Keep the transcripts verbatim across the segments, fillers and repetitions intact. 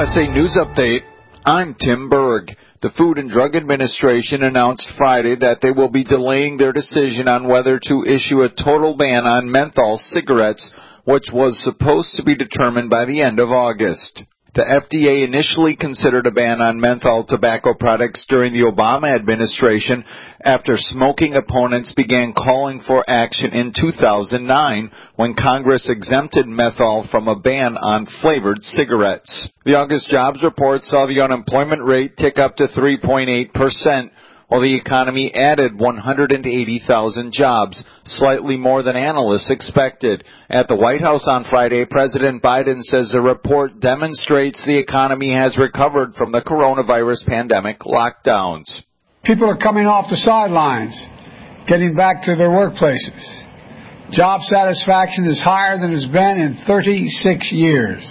S A News Update. I'm Tim Berg. The Food and Drug Administration announced Friday that they will be delaying their decision on whether to issue a total ban on menthol cigarettes, which was supposed to be determined by the end of August. The F D A initially considered a ban on menthol tobacco products during the Obama administration after smoking opponents began calling for action in two thousand nine when Congress exempted menthol from a ban on flavored cigarettes. The August jobs report saw the unemployment rate tick up to three point eight percent, while the economy added one hundred eighty thousand jobs, slightly more than analysts expected. At the White House on Friday, President Biden says the report demonstrates the economy has recovered from the coronavirus pandemic lockdowns. People are coming off the sidelines, getting back to their workplaces. Job satisfaction is higher than it's been in thirty-six years.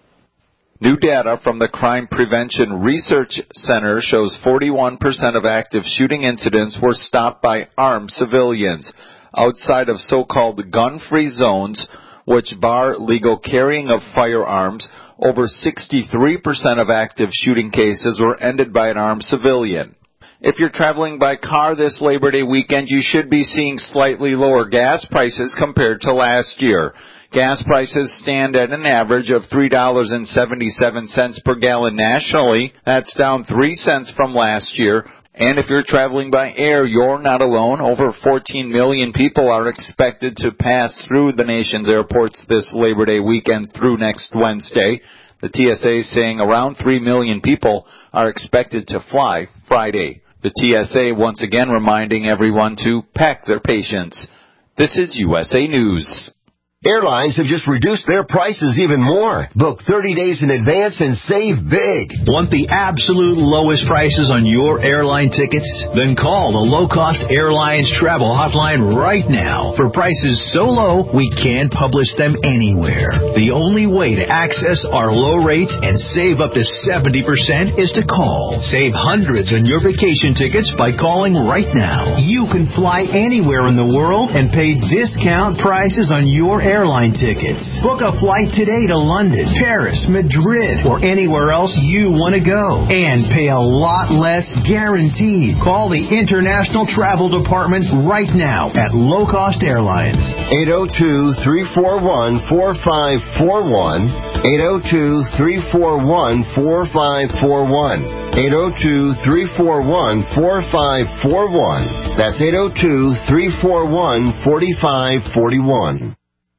New data from the Crime Prevention Research Center shows forty-one percent of active shooting incidents were stopped by armed civilians. Outside of so-called gun-free zones, which bar legal carrying of firearms, over sixty-three percent of active shooting cases were ended by an armed civilian. If you're traveling by car this Labor Day weekend, you should be seeing slightly lower gas prices compared to last year. Gas prices stand at an average of three dollars and seventy-seven cents per gallon nationally. That's down three cents from last year. And if you're traveling by air, you're not alone. Over fourteen million people are expected to pass through the nation's airports this Labor Day weekend through next Wednesday. The T S A is saying around three million people are expected to fly Friday. The T S A once again reminding everyone to pack their patience. This is U S A News. Airlines have just reduced their prices even more. Book thirty days in advance and save big. Want the absolute lowest prices on your airline tickets? Then call the Low Cost Airlines Travel Hotline right now. For prices so low, we can't publish them anywhere. The only way to access our low rates and save up to seventy percent is to call. Save hundreds on your vacation tickets by calling right now. You can fly anywhere in the world and pay discount prices on your airline tickets. Book a flight today to London, Paris, Madrid, or anywhere else you want to go. And pay a lot less guaranteed. Call the International Travel Department right now at Low Cost Airlines. eight oh two, three four one, four five four one. eight oh two, three four one, four five four one. eight oh two, three four one, four five four one. That's eight oh two, three four one, four five four one.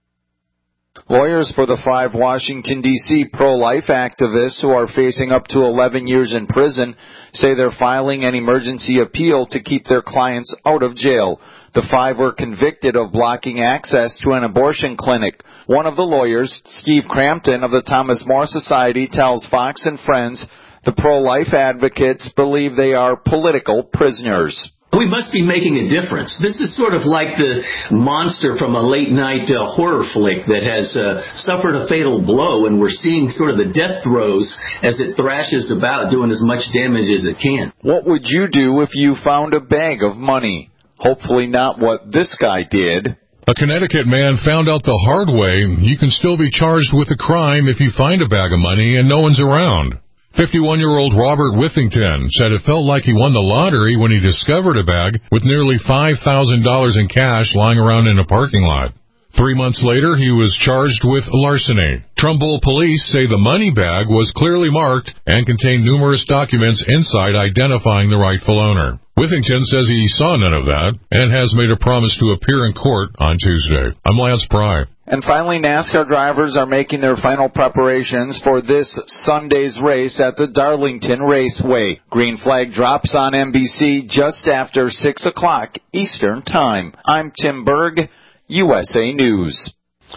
Lawyers for the five Washington, D C pro-life activists who are facing up to eleven years in prison say they're filing an emergency appeal to keep their clients out of jail. The five were convicted of blocking access to an abortion clinic. One of the lawyers, Steve Crampton of the Thomas More Society, tells Fox and Friends the pro-life advocates believe they are political prisoners. We must be making a difference. This is sort of like the monster from a late-night uh, horror flick that has uh, suffered a fatal blow, and we're seeing sort of the death throes as it thrashes about, doing as much damage as it can. What would you do if you found a bag of money? Hopefully not what this guy did. A Connecticut man found out the hard way you can still be charged with a crime if you find a bag of money and no one's around. fifty-one-year-old Robert Withington said it felt like he won the lottery when he discovered a bag with nearly five thousand dollars in cash lying around in a parking lot. Three months later, he was charged with larceny. Trumbull police say the money bag was clearly marked and contained numerous documents inside identifying the rightful owner. Withington says he saw none of that and has made a promise to appear in court on Tuesday. I'm Lance Pry. And finally, NASCAR drivers are making their final preparations for this Sunday's race at the Darlington Raceway. Green flag drops on N B C just after six o'clock Eastern Time. I'm Tim Berg, U S A News.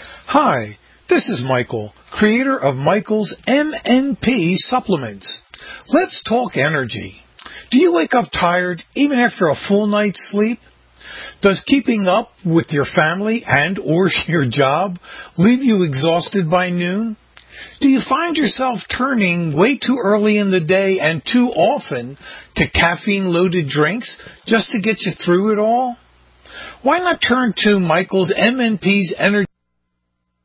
Hi, this is Michael, creator of Michael's M N P supplements. Let's talk energy. Do you wake up tired even after a full night's sleep? Does keeping up with your family and or your job leave you exhausted by noon? Do you find yourself turning way too early in the day and too often to caffeine-loaded drinks just to get you through it all? Why not turn to Michael's M N P's Energy